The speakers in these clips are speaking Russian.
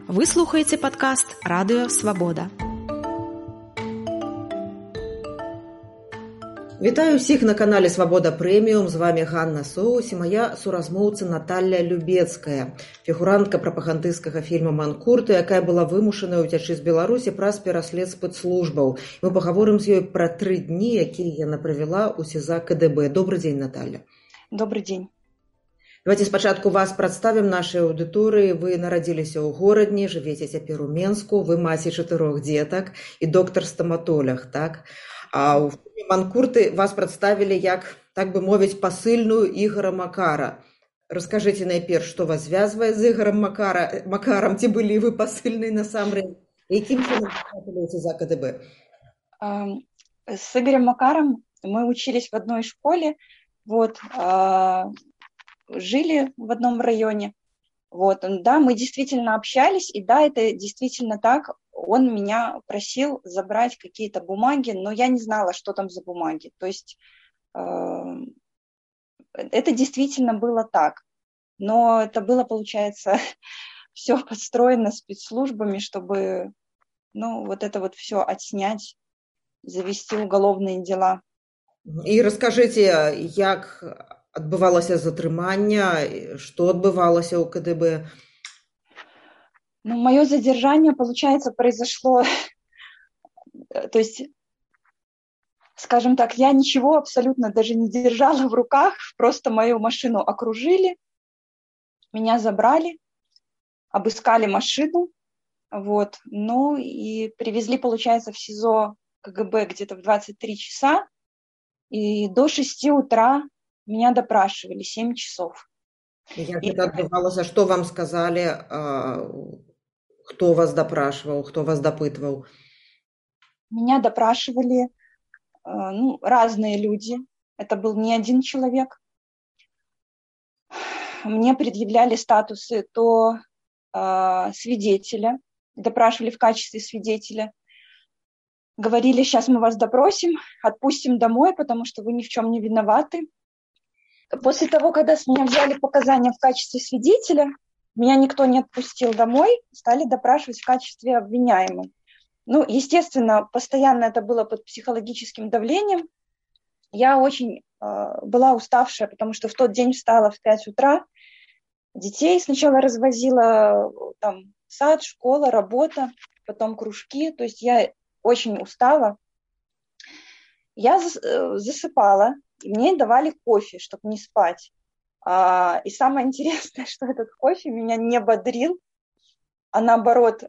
Вы слухаеце падкаст Радыё Свабода. Вітаю ўсіх на канале Свабода Прэміум. З вами Ганна Соус і моя суразмоўца Наталья Любецкая, фігурантка прапагандысцкага фільма «Манкурты», якая была вымушаная ўцячы з Беларусі праз пераслед спецслужбаў. Мы пагаворым з ёй пра 3 дні, якія яна правяла ў СІЗА КДБ. Добрый дзень, Наталья. Добрый дзень. Давайте спачатку вас прадставім нашай аўдыторыі. Вы нарадзіліся ў горадні, жывеце цяпер у Менску, вы маці 4 дзетак і доктар-стаматолог, так? А ў фільме «Манкурты» вас прадставілі як, так бы мовіць, пасыльную Ігора Макара. Раскажыце найперш, што вас звязвае з Ігорам Макарам, ці былі вы пасыльнай насамрэч? Якім чынам трапіліся за КДБ? С Игорем Макаром мы учились в одной школе, жили в одном районе. Да, мы действительно общались, и да, это действительно так. Он меня просил забрать какие-то бумаги, но я не знала, что там за бумаги. То есть это действительно было так. Но это было, получается, все подстроено спецслужбами, чтобы это все отснять, завести уголовные дела. И расскажите, як адбывалася затрыманне, что адбывалася ў КДБ? Мое задержание, получается, произошло, то есть, скажем так, я ничего абсолютно даже не держала в руках, просто мою машину окружили, меня забрали, обыскали машину, и привезли, получается, в СИЗО КГБ где-то в 23 часа, и до 6 утра меня допрашивали 7 часов. Як это адбывалася? Што вам сказали? Кто вас допрашивал? Кто вас допытывал? Меня допрашивали разные люди. Это был не один человек. Мне предъявляли статусы то свидетеля, допрашивали в качестве свидетеля. Говорили, сейчас мы вас допросим, отпустим домой, потому что вы ни в чем не виноваты. После того, когда с меня взяли показания в качестве свидетеля, меня никто не отпустил домой, стали допрашивать в качестве обвиняемой. Естественно, постоянно это было под психологическим давлением. Я очень была уставшая, потому что в тот день встала в 5 утра. Детей сначала развозила, сад, школа, работа, потом кружки. То есть я очень устала. Я засыпала, и мне давали кофе, чтобы не спать. И самое интересное, что этот кофе меня не бодрил, а наоборот,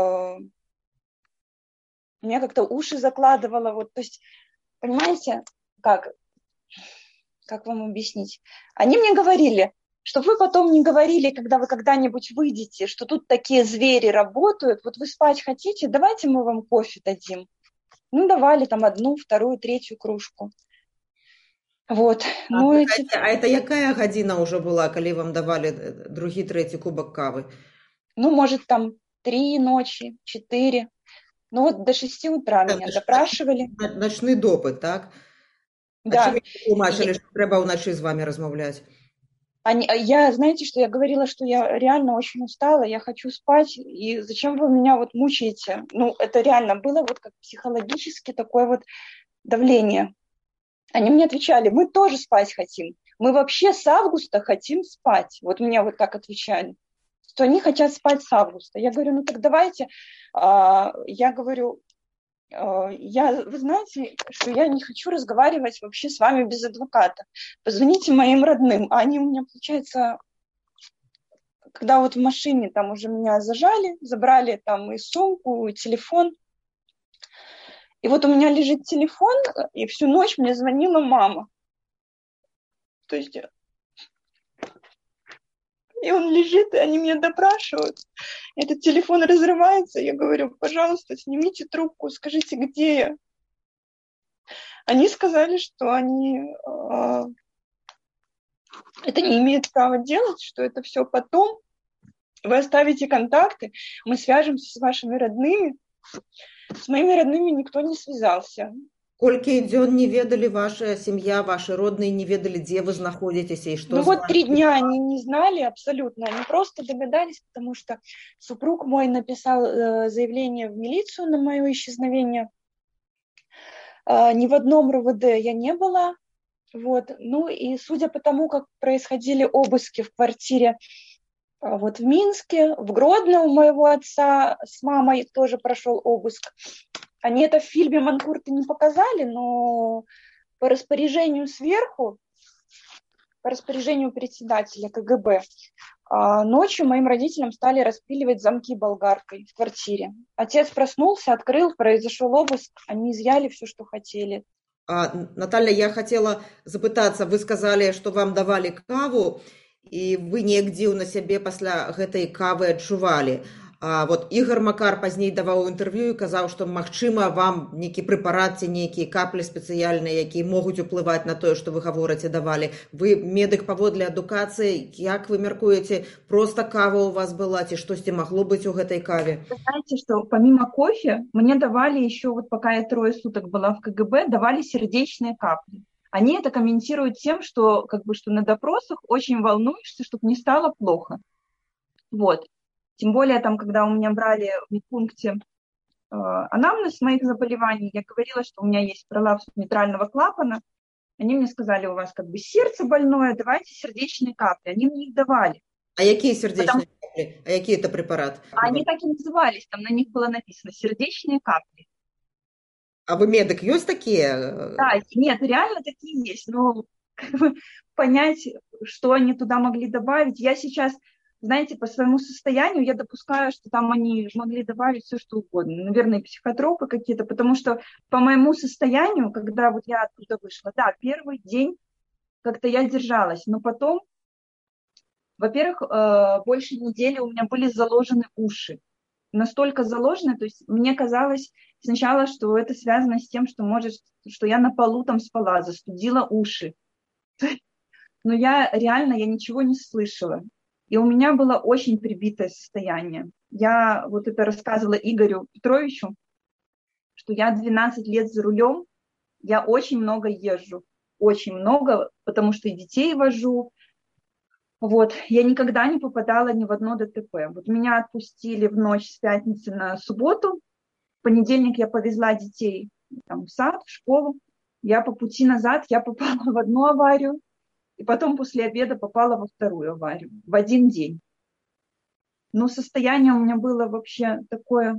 меня как-то уши закладывало. То есть, понимаете, как вам объяснить? Они мне говорили, чтобы вы потом не говорили, когда вы когда-нибудь выйдете, что тут такие звери работают, вы спать хотите, давайте мы вам кофе дадим. Давали 1, 2, 3 кружку. А это якая гадзіна ўжо была, калі вам давали другі, трэці кубак кавы? Может, 3 ночи, 4. До 6 утра меня допрашивали. Ночны допыт, так? Да. А чым тлумачылі, што трэба ўначы з вами размаўляць? Знаете, что я говорила, что я реально очень устала, я хочу спать, и зачем вы меня мучаете? Это реально было как психологически такое давление. Они мне отвечали, мы тоже спать хотим. Мы вообще с августа хотим спать. Мне так отвечали, что они хотят спать с августа. Я говорю, так давайте. Я говорю, вы знаете, что я не хочу разговаривать вообще с вами без адвоката. Позвоните моим родным. А они у меня, получается, когда в машине уже меня зажали, забрали и сумку, и телефон. И у меня лежит телефон, и всю ночь мне звонила мама. То есть, и он лежит, и они меня допрашивают. Этот телефон разрывается, я говорю, пожалуйста, снимите трубку, скажите, где я. Они сказали, что они это не имеют права делать, что это все потом. Вы оставите контакты, мы свяжемся с вашими родными. С моими родными никто не связался. Колькі дзён не ведалі ваша сям'я, ваши родные не ведали, где вы находитесь и что Ну с вот 3 вами? дня они не знали абсолютно, они просто догадались, потому что супруг мой написал заявление в милицию на мое исчезновение. Ни в одном РОВД я не была. Вот. Ну и судя по тому, как происходили обыски в квартире вот в Минске, в Гродно у моего отца с мамой тоже прошел обыск. Они это в фильме «Манкурты» не показали, но по распоряжению сверху, по распоряжению председателя КГБ, ночью моим родителям стали распиливать замки болгаркой в квартире. Отец проснулся, открыл, произошел обыск, они изъяли все, что хотели. Наталья, я хотела запытаться, вы сказали, что вам давали каву, и вы неяк дзіўна сябе пасля гэтай кавы адчувалі. Вот Ігор Макар пазней даваў інтэрв'ю і казаў, што магчыма вам нейкі прэпарат ці нейкія каплі спецыяльныя, якія могуць уплываць на тое, што вы гаворыце, давалі. Вы медык паводле адукацыі, як вы мяркуеце, просто кава у вас была, ці штосьці магло быць у гэтай каве? Вы знаете, что помимо кофе мне давали еще, вот пока я 3 суток была в КГБ, давали сердечные капли. Они это комментируют тем, что, что на допросах очень волнуешься, чтобы не стало плохо. Вот. Тем более, там, когда у меня брали в медпункте анамнез моих заболеваний, я говорила, что у меня есть пролапс митрального клапана. Они мне сказали, у вас сердце больное, давайте сердечные капли. Они мне их давали. А какие сердечные капли? А какие это препараты? Они так и назывались, там на них было написано сердечные капли. А вы медик, есть такие? Да, нет, реально такие есть. Но понять, что они туда могли добавить, я сейчас, знаете, по своему состоянию я допускаю, что там они могли добавить все, что угодно. Наверное, психотропы какие-то, потому что по моему состоянию, когда вот я оттуда вышла, да, первый день как-то я держалась, но потом, во-первых, больше недели у меня были заложены уши. Настолько заложены, то есть мне казалось сначала, что это связано с тем, что я на полу там спала, застудила уши. Но я ничего не слышала. И у меня было очень прибитое состояние. Я вот это рассказывала Игорю Петровичу, что я 12 лет за рулем, я очень много езжу. Очень много, потому что и детей вожу. Вот, я никогда не попадала ни в одно ДТП. Вот меня отпустили в ночь с пятницы на субботу. В понедельник я повезла детей в сад, в школу. Я по пути назад, я попала в одну аварию. И потом после обеда попала во вторую аварию. В один день. Но состояние у меня было вообще такое,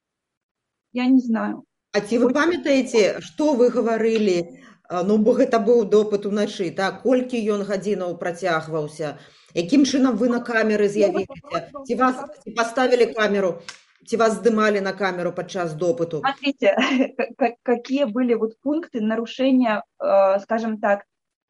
я не знаю. А ці вы памятаеце, што вы гаварылі? Ну, бо гэта быў допыт уночы, так? Колькі ён гадзінаў працягваўся? Якім чынам вы на камеры з'явіліся? Ці вас поставили камеру? Ці вас здымалі на камеру падчас допыту? Смотрите, какие были вот пункты нарушения, скажем так,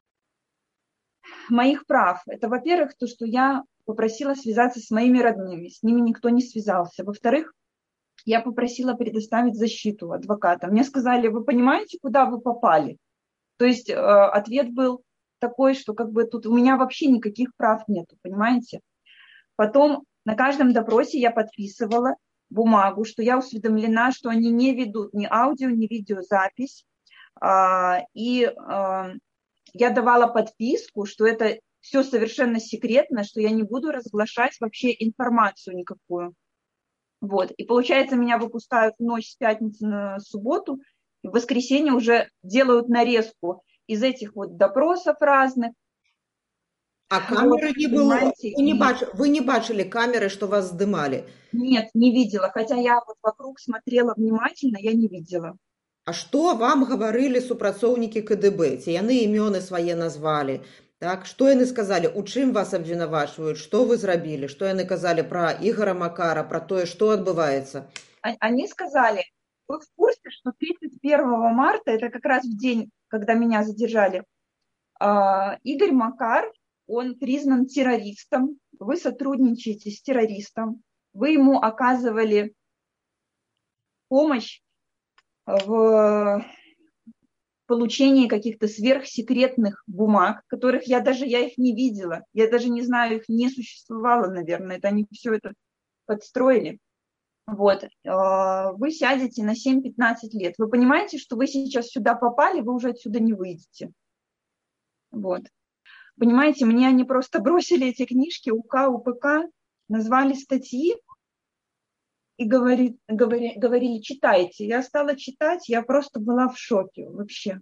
моих прав. Это, во-первых, то, что я попросила связаться с моими родными. С ними никто не связался. Во-вторых, я попросила предоставить защиту адвоката. Мне сказали, вы понимаете, куда вы попали? То есть ответ был такой, что тут у меня вообще никаких прав нету, понимаете? Потом на каждом допросе я подписывала бумагу, что я осведомлена, что они не ведут ни аудио, ни видеозапись. И я давала подписку, что это все совершенно секретно, что я не буду разглашать вообще информацию никакую. Вот. И получается, меня выпускают в ночь с пятницы на субботу, и в воскресенье уже делают нарезку из этих вот допросов разных. А камеры не было? Вы не бачили камеры, что вас здымали? Нет, не видела. Хотя я вот вокруг смотрела внимательно, я не видела. А што вам гаварылі супрацоўнікі КДБ? Ці яны імёны свае назвалі? Так, што яны сказалі? У чым вас абвінавачваюць? Што вы зрабілі? Што яны казалі пра Ігора Макара, пра тое, што адбываецца? Они сказали, вы в курсе, что 31 марта, это как раз в день, когда меня задержали, Игорь Макар, он признан террористом, вы сотрудничаете с террористом, вы ему оказывали помощь в получении каких-то сверхсекретных бумаг, которых я их не видела, я даже не знаю, их не существовало, наверное, это они все это подстроили. Вот, вы сядете на 7-15 лет. Вы понимаете, что вы сейчас сюда попали, вы уже отсюда не выйдете. Вот. Понимаете, мне они просто бросили эти книжки, УК, УПК, назвали статьи и говорили, читайте. Я стала читать, я просто была в шоке вообще.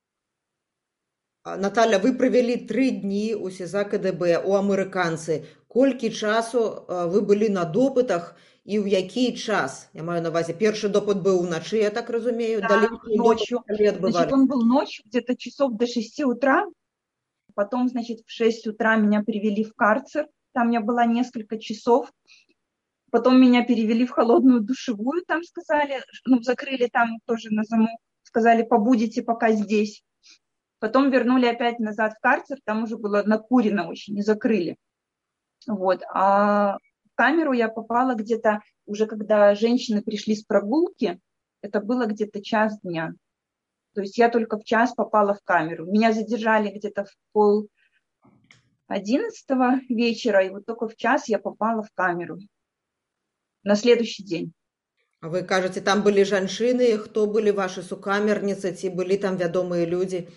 Наталя, ви провели 3 дні у СІЗА КДБ, у американці. Колькі часу ви були на допитах і в який час? Я маю на увазі, перший допит був вночі, я так розумію? Да, ночью. Значит, он был ночью, где-то часов до 6 утра. Потом, значит, в 6 утра меня перевели в карцер. Там я была несколько часов. Потом меня перевели в холодную душевую, там сказали, ну, закрыли там тоже на замок. Сказали, побудете пока здесь. Потом вернули опять назад в карцер, там уже было накурено очень, не закрыли. Вот. А в камеру я попала где-то уже, когда женщины пришли с прогулки, это было где-то час дня. То есть я только в час попала в камеру. Меня задержали где-то в 10:30 вечера, и вот только в час я попала в камеру на следующий день. А вы кажете, там были жанчыны, кто были ваши сукамерницы, ці были там вядомые люди?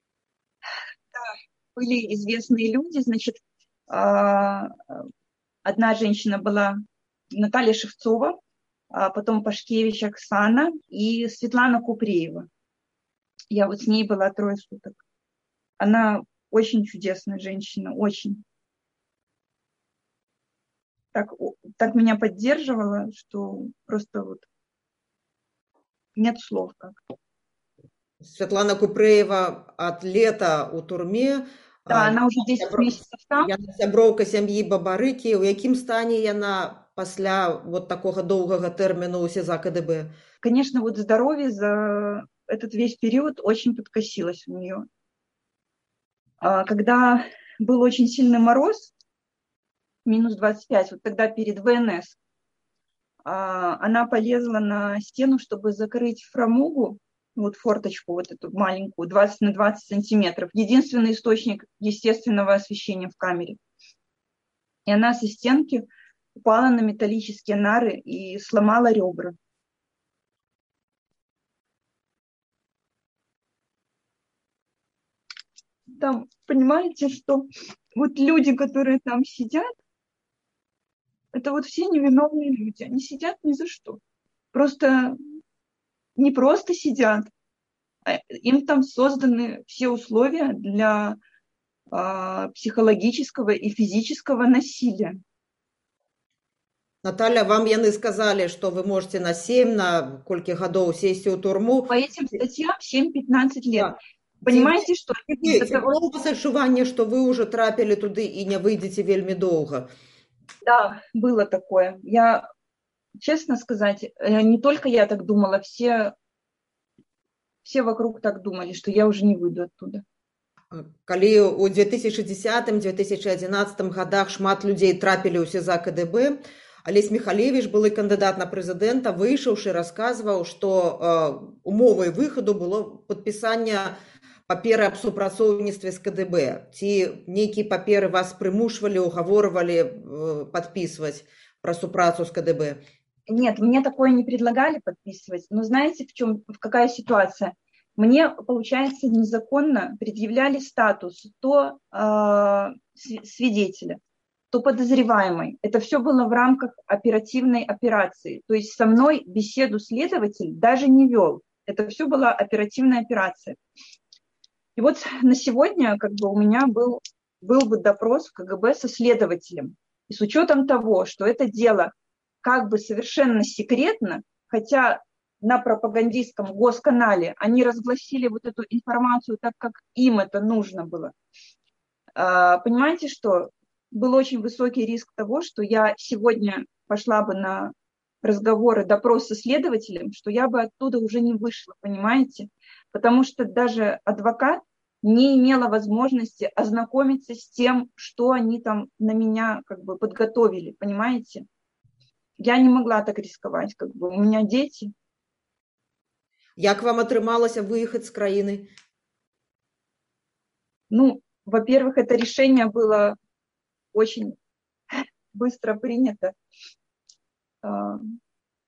Были известные люди, значит, одна женщина была Наталья Шевцова, потом Пашкевич Оксана и Светлана Купреева. Я вот с ней была 3 суток. Она очень чудесная женщина, очень. Так меня поддерживала, что просто вот нет слов как. Светлана Купреева от лета у турме. Да, она уже 10 месяцев там. Яна сяброўка сям'і Бабарыкі. У якім стане яна пасля вот такого долгого тэрміну у СІЗА КДБ? Конечно, вот здоровье за этот весь период очень подкосилось у нее. Когда был очень сильный мороз, минус 25, вот тогда перед ВНС, она полезла на стену, чтобы закрыть фрамугу, вот форточку вот эту маленькую, 20 на 20 сантиметров, единственный источник естественного освещения в камере. И она со стенки упала на металлические нары и сломала ребра. Там, понимаете, что вот люди, которые там сидят, это вот все невиновные люди. Они сидят ни за что. Просто не просто сидят, а им там созданы все условия для психологического и физического насилия. Наталья, вам яны сказали, что вы можете на 7, на колькі гадоў сесть у турму. По этим статьям 7-15 лет. Да. Понимаете, что... Было у вас адчуванне, что вы уже трапили туды и не выйдете вельмі долго? Да, было такое. Я, честно сказать, не только я так думала, все вокруг так думали, что я уже не выйду оттуда. Калі у 2010-2011 годах шмат людей трапили у СІЗА КДБ, Олесь Михалевич, былы кандидат на прэзідэнта, выйшаўшы, расказваў, што умовай выхаду было падпісанне паперы аб супрацоўніцтве з КДБ. Ці нейкія паперы вас прымушвалі, угаворвалі падпісваць пра супрацу з КДБ? Нет, мне такое не предлагали подписывать. Но знаете, какая ситуация? Мне, получается, незаконно предъявляли статус то свидетеля, то подозреваемой. Это все было в рамках оперативной операции. То есть со мной беседу следователь даже не вел. Это все была оперативная операция. И вот на сегодня как бы у меня был бы допрос в КГБ со следователем. И с учетом того, что это дело как бы совершенно секретно, хотя на пропагандистском госканале они разгласили вот эту информацию так, как им это нужно было. Понимаете, что был очень высокий риск того, что я сегодня пошла бы на разговоры, допрос со следователем, что я бы оттуда уже не вышла, понимаете? Потому что даже адвокат не имела возможности ознакомиться с тем, что они там на меня как бы подготовили, понимаете? Я не могла так рисковать, как бы у меня дети. Як вам атрымалася выехаць з краіны? Ну, во-первых, это решение было очень быстро принято.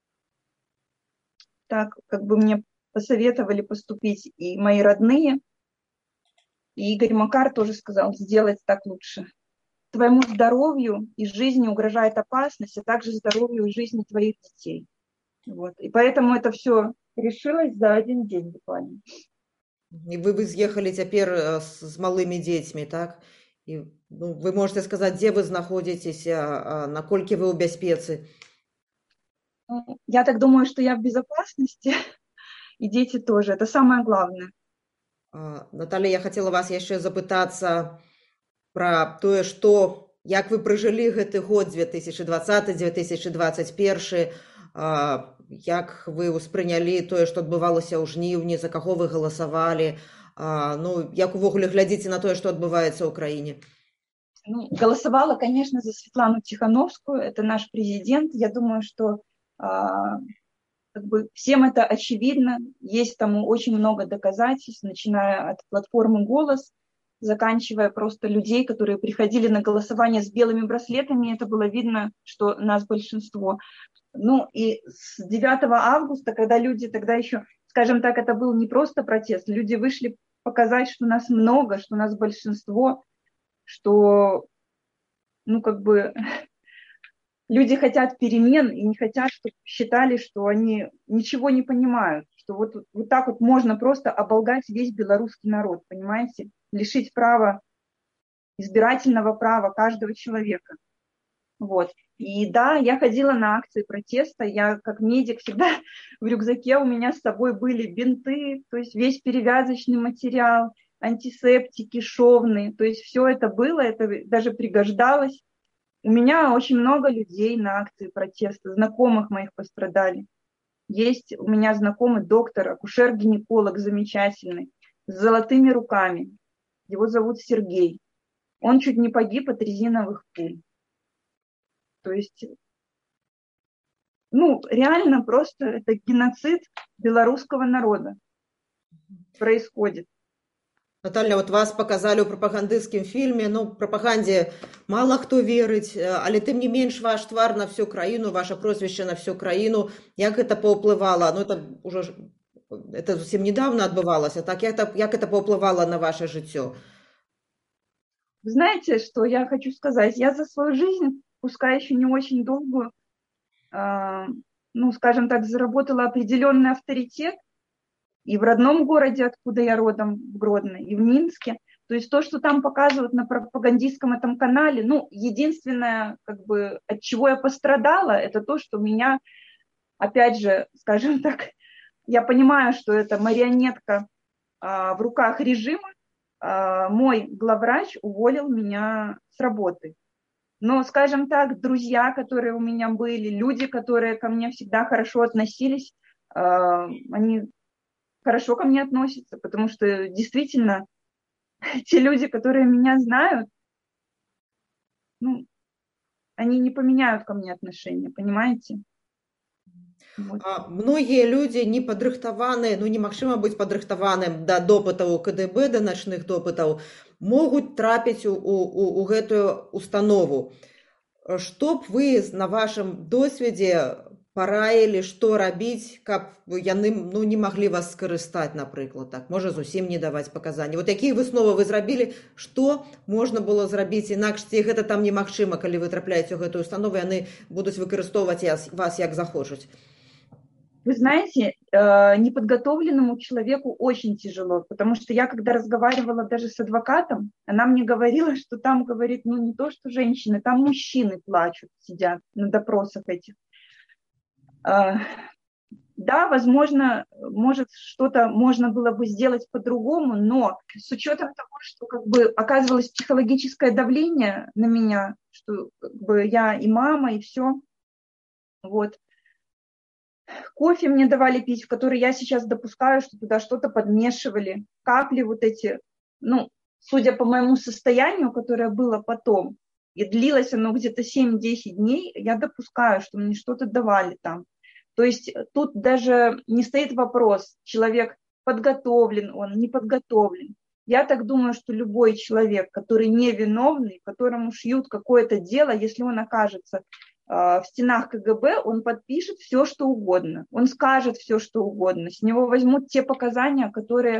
так как бы мне посоветовали поступить и мои родные. И Игорь Макар тоже сказал, сделать так лучше. Твоему здоровью и жизни угрожает опасность, а также здоровью и жизни твоих детей. Вот. И поэтому это все решилось за один день буквально. І вы з'ехалі цяпер з малымі дзецьмі, так? І вы можете сказаць, дзе вы знаходзіцеся, наколькі вы ў бяспецы? Я так думаю, что я в безопасности, и дети тоже. Это самое главное. Наталья, я хотела вас яшчэ запытацца пра тое, што як вы пражылі гэты год 2020-2021, як вы ўспрынялі тое, што адбывалася ў жніўні, за каго вы галасавалі, як увогуле глядзіце на тое, што адбываецца ў краіне? Голосовала, конечно, за Светлану Тихановскую, это наш президент. Я думаю, что как бы всем это очевидно, есть тому очень много доказательств, начиная от платформы «Голос», заканчивая просто людей, которые приходили на голосование с белыми браслетами, это было видно, что нас большинство. И с 9 августа, когда люди тогда еще, скажем так, это был не просто протест, люди вышли показать, что нас много, что нас большинство, что, люди хотят перемен и не хотят, чтобы считали, что они ничего не понимают, что вот так вот можно просто оболгать весь белорусский народ, понимаете, лишить права, избирательного права каждого человека. Вот. И да, я ходила на акции протеста, я как медик всегда в рюкзаке у меня с собой были бинты, то есть весь перевязочный материал, антисептики, шовные, то есть все это было, это даже пригождалось. У меня очень много людей на акции протеста, знакомых моих пострадали. Есть у меня знакомый доктор, акушер-гинеколог замечательный, с золотыми руками. Его зовут Сергей. Он чуть не погиб от резиновых пуль. То есть, реально просто это геноцид белорусского народа происходит. Наталья, вот вас показали ў прапагандысцкім фільме, прапагандзе мало хто верыць, але тым не менш ваш твар на всю краіну, ваше прозвище на всю краіну, як это паўплывала? Это зусім недавно адбывалася, так як это паўплывала на ваше жыццё? Вы знаете, что я хочу сказать? Я за свою жизнь, пускай еще не очень долгую, скажем так, заработала определенный авторитет и в родном городе, откуда я родом, в Гродно, и в Минске. То есть то, что там показывают на пропагандистском этом канале, единственное, от чего я пострадала, это то, что меня, опять же, скажем так, я понимаю, что это марионетка в руках режима, мой главврач уволил меня с работы. Но, скажем так, друзья, которые у меня были, люди, которые ко мне всегда хорошо относились, они хорошо ко мне относятся, потому что действительно те люди, которые меня знают, они не поменяют ко мне отношения, понимаете? Вот. Многія людзі не падрыхтаваныя, немагчыма быць падрыхтаваным да допытаў КДБ, да начных допытаў, могуць трапіць у гэтую установу. Што б вы на вашым досведзе параілі, што рабіць, каб яны не маглі вас скарыстаць, напрыклад, так, можа зусім не даваць паказанні. Вот якія высновы вы зрабілі, што можна было зрабіць інакш, ці гэта там немагчыма, калі вы трапляеце ў гэтую установу, яны будуць выкарыстоўваць вас як захочуць? Вы знаете, неподготовленному человеку очень тяжело, потому что я, когда разговаривала даже с адвокатом, она мне говорила, что там, говорит, не то, что женщины, там мужчины плачут, сидят на допросах этих. Да, возможно, может, что-то можно было бы сделать по-другому, но с учетом того, что оказывалось психологическое давление на меня, что я и мама, и все, вот. Кофе мне давали пить, в который я сейчас допускаю, что туда что-то подмешивали, капли вот эти, судя по моему состоянию, которое было потом, и длилось оно где-то 7-10 дней, я допускаю, что мне что-то давали там. То есть тут даже не стоит вопрос, человек подготовлен он, не подготовлен. Я так думаю, что любой человек, который невиновный, которому шьют какое-то дело, если он окажется в стенах КГБ, он подпишет все, что угодно. Он скажет все, что угодно. С него возьмут те показания, которые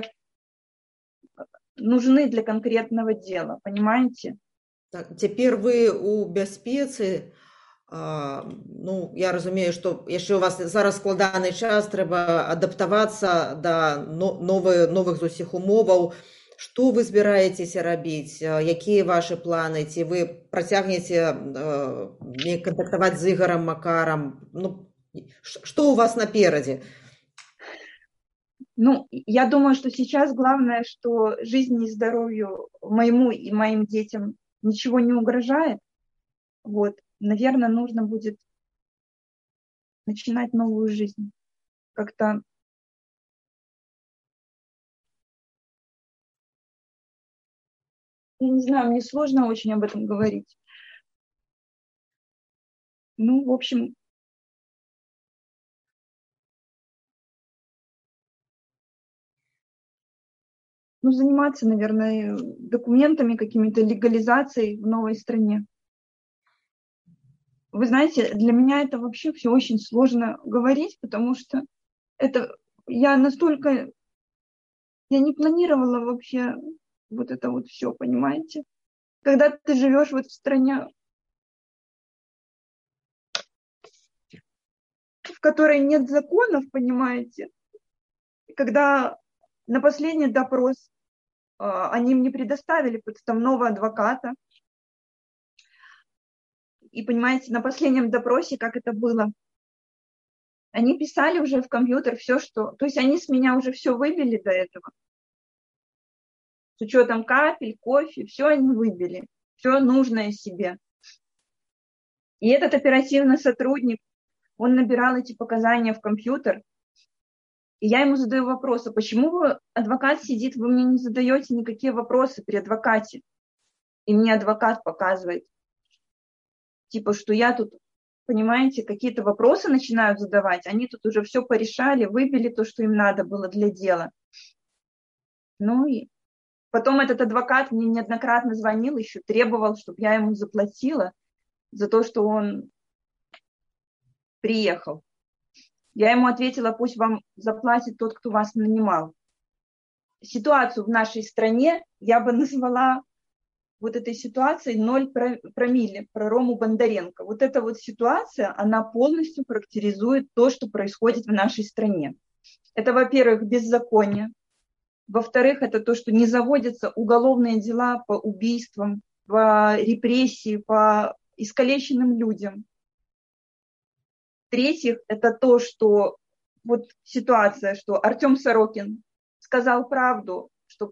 нужны для конкретного дела. Понимаете? Так, цяпер вы ў бяспецы. Ну, я разумею, што яшчэ у вас зараз складаны час, трэба адаптавацца да новых з усіх умоваў. Што вы збіраецеся рабіць? Якія вашы планы? Ці вы працягнеце кантактаваць з Ігарам Макарам? Ну, што у вас наперадзе? Ну, я думаю, что сейчас главное, что жизни и здоровью моему и моим детям ничего не угрожает. Вот. Наверное, нужно будет начинать новую жизнь. Как-то я не знаю, мне сложно очень об этом говорить. Ну, в общем, заниматься, наверное, документами, какими-то легализацией в новой стране. Вы знаете, для меня это вообще все очень сложно говорить, потому что я не планировала вообще вот это вот все, понимаете? Когда ты живешь вот в стране, в которой нет законов, понимаете, когда на последний допрос они мне предоставили подставного адвоката, и, понимаете, на последнем допросе, как это было, они писали уже в компьютер все, что... То есть они с меня уже все выбили до этого. С учетом капель, кофе, все они выбили. Все нужное себе. И этот оперативный сотрудник, он набирал эти показания в компьютер. И я ему задаю вопросы. Почему адвокат сидит, вы мне не задаете никакие вопросы при адвокате? И мне адвокат показывает. Типа, что я тут, понимаете, какие-то вопросы начинают задавать, они тут уже все порешали, выбили то, что им надо было для дела. Ну и потом этот адвокат мне неоднократно звонил, еще требовал, чтобы я ему заплатила за то, что он приехал. Я ему ответила, пусть вам заплатит тот, кто вас нанимал. Ситуацию в нашей стране я бы назвала вот этой ситуацией 0 промилле про Рому Бондаренко. Вот эта вот ситуация, она полностью характеризует то, что происходит в нашей стране. Это, во-первых, беззаконие. Во-вторых, это то, что не заводятся уголовные дела по убийствам, по репрессии, по искалеченным людям. В-третьих, это то, что вот ситуация, что Артем Сорокин сказал правду, что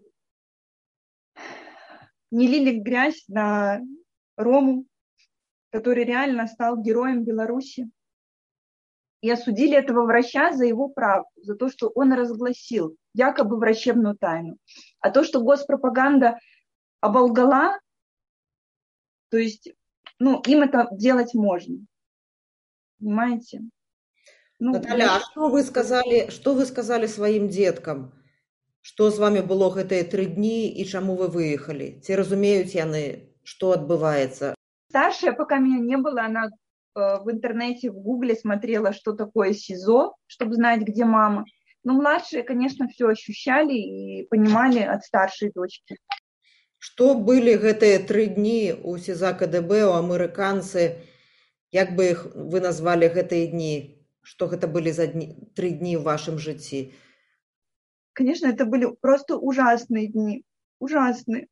не лили грязь на Рому, который реально стал героем Беларуси. И осудили этого врача за его правду, за то, что он разгласил якобы врачебную тайну. А то, что госпропаганда оболгала, то есть, им это делать можно. Понимаете? Наталя, а что вы сказали своим деткам? Што з вами было гэтыя 3 дні і чаму вы выехалі? Ці разумеюць яны, што адбываецца? Старшая, пока меня не было, она в интернете, в Гугле смотрела, что такое СИЗО, чтобы знать, где мама. Но младшие, конечно, все ощущали и понимали от старшей дочки. Што былі гэтыя 3 дні у СІЗА КДБ, у амерыканцы? Як бы іх вы назвалі гэтыя дні? Што гэта былі за 3 дні ў вашым жыцці? Конечно, это были просто ужасные дни. Ужасные.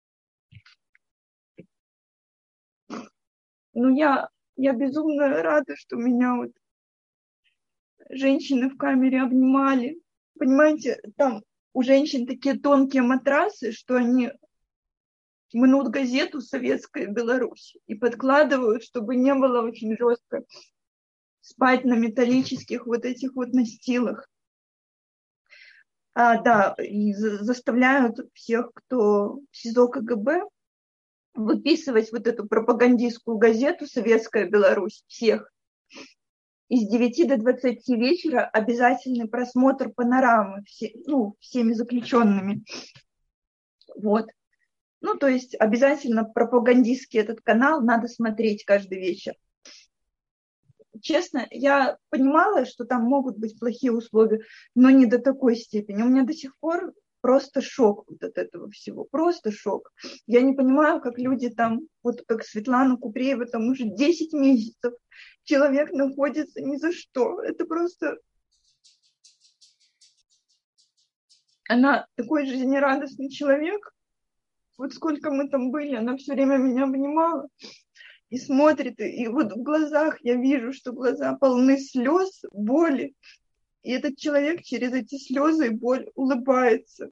Но я безумно рада, что меня вот женщины в камере обнимали. Понимаете, там у женщин такие тонкие матрасы, что они мнут газету «Советская Беларусь» и подкладывают, чтобы не было очень жестко спать на металлических вот этих вот настилах. И заставляют всех, кто в СИЗО КГБ, выписывать вот эту пропагандистскую газету «Советская Беларусь» всех. И с 9 до 20 вечера обязательный просмотр панорамы всеми заключенными. Вот. То есть обязательно пропагандистский этот канал надо смотреть каждый вечер. честно, я понимала, что там могут быть плохие условия, но не до такой степени. У меня до сих пор просто шок вот от этого всего, просто шок. Я не понимаю, как люди там, вот как Светлана Купреева, там уже 10 месяцев человек находится ни за что. Это просто... Она такой жизнерадостный человек. Вот сколько мы там были, она все время меня обнимала и смотрит. И вот в глазах я вижу, что глаза полны слез, боли. И этот человек через эти слезы и боль улыбается.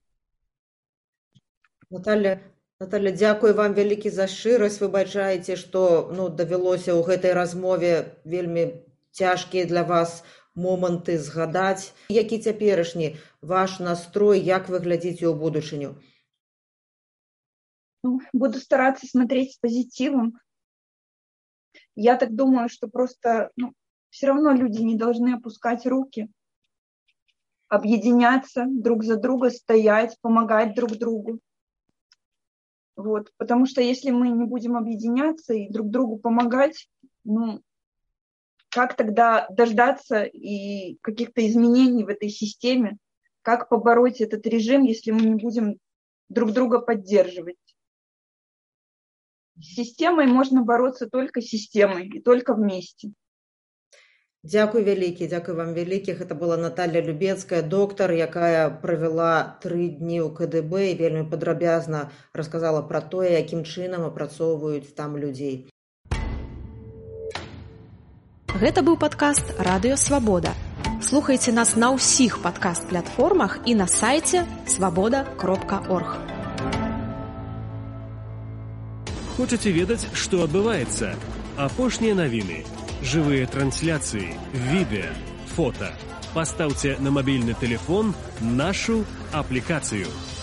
Наталья, дзякуй вам вялікі за шчырасць. Выбачайце, што давялося ў гэтай размове вельмі цяжкія для вас моманты згадаць. Які цяперашні ваш настрой, як вы глядзіце ў будучыню? Буду стараться смотреть с позитивом. Я так думаю, что просто все равно люди не должны опускать руки, объединяться друг за друга, стоять, помогать друг другу. Вот. Потому что если мы не будем объединяться и друг другу помогать, как тогда дождаться и каких-то изменений в этой системе? Как побороть этот режим, если мы не будем друг друга поддерживать? С системой можно бороться только системой и только вместе. Дзякуй вялікі, дзякуй вам вялікіх. Это была Наталья Любецкая, доктар, якая правяла 3 дні ў КДБ і вельмі падрабязна расказала пра тое, якім чынам апрацоўваюць там людзей. Гэта быў падкаст «Радыё Свабода». Слухайце нас на ўсіх падкаст-платформах і на сайце swaboda.org. Хочаце ведаць, што адбываецца? Апошнія навіны, жывыя трансляцыі, відэа, фота. Пастаўце на мабільны тэлефон нашу аплікацыю.